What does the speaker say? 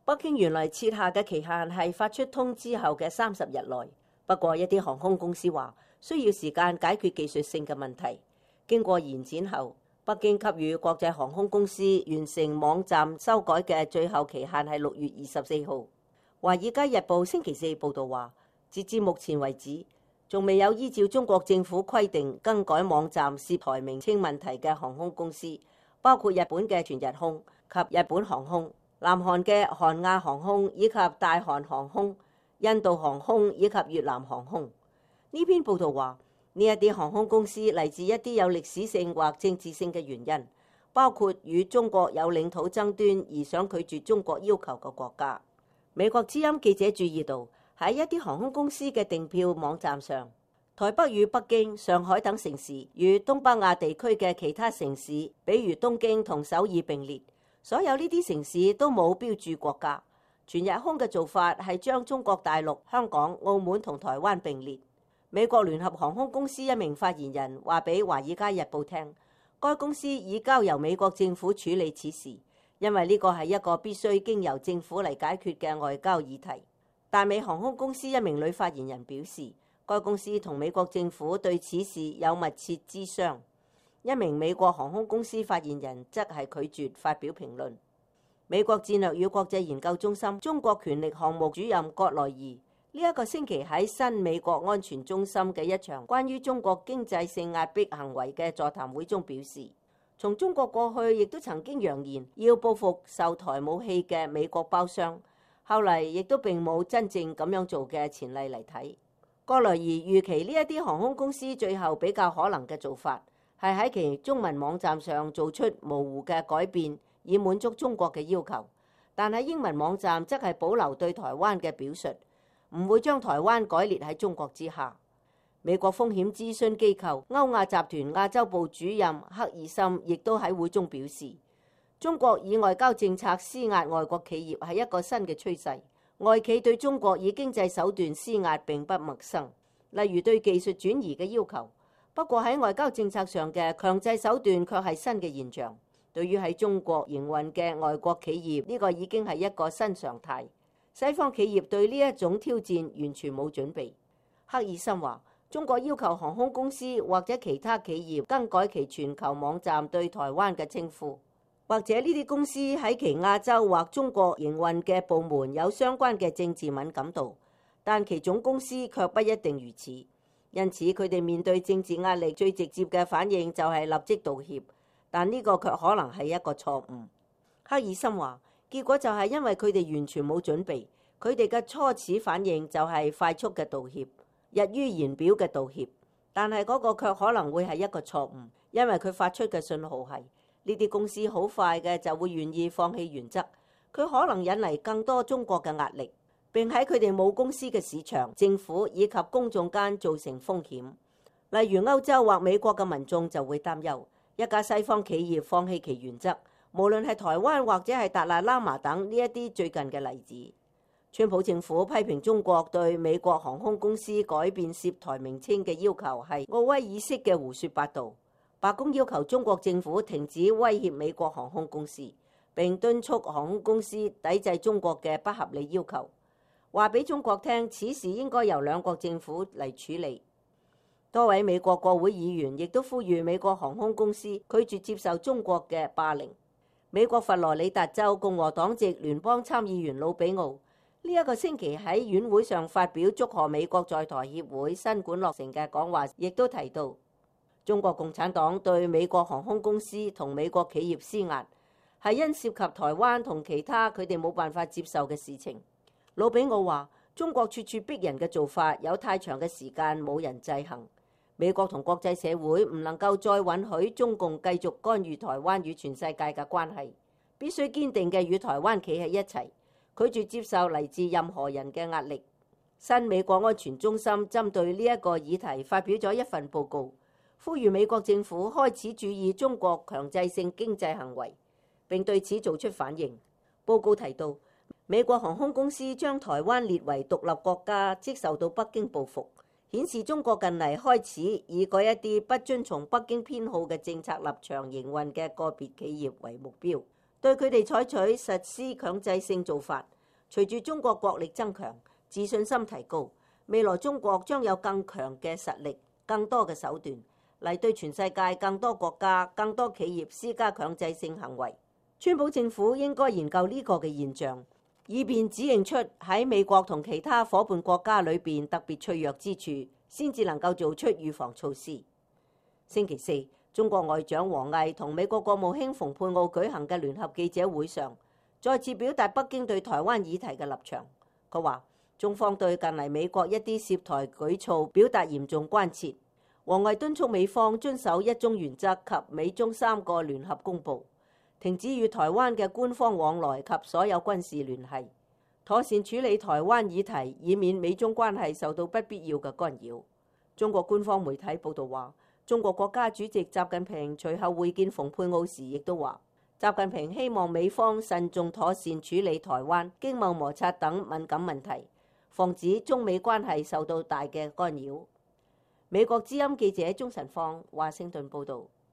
北京原來設下嘅期限係發出通知後嘅30日內，不過一啲航空公司話需要時間解決技術性嘅問題。經過延展後，北京給予國際航空公司完成網站修改嘅最後期限係6月24號。《華爾街日報》星期四報導話，截至目前為止，仲未有依照中國政府規定更改網站涉台名稱問題嘅航空公司，包括日本嘅全日空及日本航空、南韓嘅韓亞航空以及大韓航空、印度航空以及越南航空。呢篇報導話，呢一啲航空公司嚟自一啲有歷史性或政治性嘅原因，包括與中國有領土爭端而想拒絕中國要求嘅國家。美國之音記者注意到，喺一啲航空公司嘅訂票網站上，台北與北京、上海等城市與東北亞地區嘅其他城市，比如東京同首爾並列。所有呢啲城市都冇標注國家。全日空嘅做法係將中國大陸、香港、澳門同台灣並列。美國聯合航空公司一名發言人話俾《華爾街日報》聽，該公司已交由美國政府處理此事，因為呢個係一個必須經由政府嚟解決嘅外交議題。大美航空公司一名女發言人表示，該公司同美國政府對此事有密切諮商。一名美國航空公司發言人則係拒絕發表評論。美國戰略與國際研究中心中國權力項目主任葛萊儀呢一個星期喺新美國安全中心嘅一場關於中國經濟性壓迫行為嘅座談會中表示，從中國過去亦都曾經揚言要報復售台武器嘅美國包商，後嚟亦都並冇真正咁樣做嘅前例嚟睇。葛萊儀預期呢一啲航空公司最後比較可能嘅做法係喺其中文網站上做出模糊嘅改變，以滿足中國嘅要求，但喺英文網站則係保留對台灣嘅表述，唔會將台灣改列喺中國之下。美國風險諮詢機構歐亞集團亞洲部主任克爾森亦都喺會中表示，中國以外交政策施壓外國企業係一個新嘅趨勢，外企對中國以經濟手段施壓並不陌生，例如對技術轉移嘅要求。不過喺外交政策上嘅強制手段卻係新嘅現象。對於喺中國營運嘅外國企業，呢個已經係一個新常態。西方企業對呢一種挑戰完全冇準備。克爾森話，中國要求航空公司或者其他企業更改其全球網站對台灣嘅稱呼，或者呢啲公司喺其亞洲或中國營運嘅部門有相關嘅政治敏感度，但其總公司卻不一定如此。因此佢哋面對政治壓力最直接嘅反應就係立即道歉，但呢個卻可能係一個錯誤。克爾森話，結果就係因為佢哋完全冇準備，佢哋嘅初始反應就係快速嘅道歉，溢於言表嘅道歉，但係嗰個卻可能會係一個錯誤，因為佢發出嘅信號係呢啲公司好快嘅就會願意放棄原則，佢可能引嚟更多中國嘅壓力，並喺佢哋母公司嘅市場、政府以及公眾間造成風險。例如歐洲或美國嘅民眾就會擔憂一家西方企業放棄其原則，無論係台灣或者係達賴喇嘛等呢一啲最近嘅例子。川普政府批評中國對美國航空公司改變涉台名稱嘅要求係奧威爾式嘅胡說八道。白宮要求中國政府停止威脅美國航空公司，並敦促航空公司抵制中國嘅不合理要求，話俾中國聽此事應該由兩國政府嚟處理。多位美國國會議員亦都呼籲美國航空公司拒絕接受中國嘅霸凌。美國佛羅里達州共和黨籍聯邦參議員魯比奧呢一個星期喺院會上發表祝賀美國在台協會新館落成嘅講話，亦都提到中國共產黨對美國航空公司同美國企業施壓係因涉及台灣同其他佢哋冇辦法接受嘅事情。魯比奧話，中國處處逼人嘅做法有太長嘅時間冇人制衡，美國同國際社會唔能夠再允許中共繼續干預台灣與全世界嘅關係，必須堅定嘅與台灣企喺一齊，拒絕接受嚟自任何人嘅壓力。新美國安全中心針對呢一個議題發表咗一份報告，呼籲美國政府開始注意中國強制性經濟行為，並對此做出反應。報告提到，美國航空公司將台灣列為獨立國家，即受到北京報復，顯示中國近嚟開始以嗰一啲不遵從北京偏好嘅政策立場營運嘅個別企業為目標，對佢哋採取實施強制性做法， 隨住中國國力增強，自信心提高，未來中國將有更強嘅實力、更多嘅手段嚟對全世界更多國家、更多企業施加強制性行為。川普政府應該研究呢個嘅現象，以便指認出喺美國同其他夥伴國家裏邊特別脆弱之處，先至能夠做出預防措施。星期四，中國外長王毅同美國國務卿蓬佩奧舉行嘅聯合記者會上，再次表達北京對台灣議題嘅立場。佢話中方對近嚟美國一啲涉台舉措表達嚴重關切。王毅敦促美方遵守一中原則及美中3個聯合公報，停止與台灣嘅官方往來及所有軍事聯繫，妥善處理台灣議題，以免美中關係受到不必要嘅干擾。中國官方媒體報道話，中國國家主席習近平隨後會見蓬佩奧時，亦都話習近平希望美方慎重妥善處理台灣經貿摩擦等敏感問題，防止中美關係受到大嘅干擾。美國之音記者鍾晨放華盛頓報道。